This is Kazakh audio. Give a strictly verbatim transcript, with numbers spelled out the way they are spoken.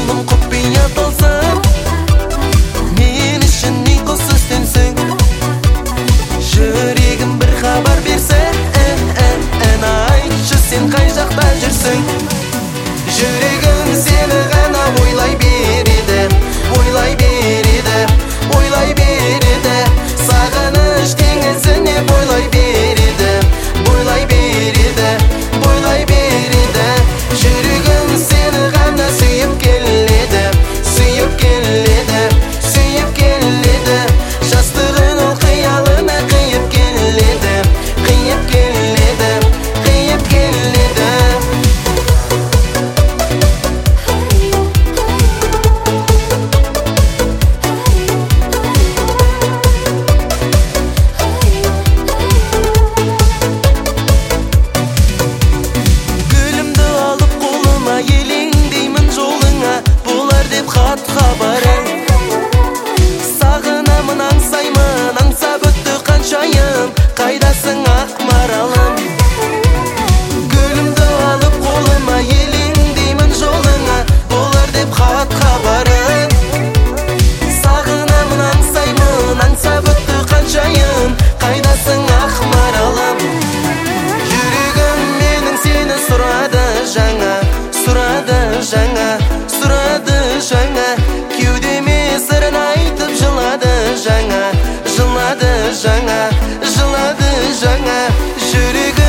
болдым құпия тылсым. Мен үшін ұйқысыз түнсің. Жүрегім бір хабар берсін, айтшы сен қай жақта жүрсің. Жүрегім сені ғана ойлай береді, ойлай береді, ойлай береді. Сағыныш теңізіне бойлай береді, бойлай береді, бойлай береді. Жүрегім сені ғана сүйіп келеді, сүйіп келеді, сүйіп келеді. Жастығының қиялына қиып келеді, қиып келеді, қиып келеді. Гүлімді алып қолыма елеңдеймін жолыңа, болар деп хат хабарың. Сағынамын, аңсаймын, аңсап өтті қаншайым, қайдасың ақ маралым. Гүлімді алып қолыма елеңдеймін жолыңа, болар деп хат хабарың. Сағынамын, аңсаймын, аңсап өтті қаншайым, қайдасың ақ маралым. Жүрегім менің сені сұрады жаңа, сұрады жаңа, сұрады жаңа. Кеудеме сырын айтып жылады жаңа, жылады жаңа, жылады жаңа. Жүрегім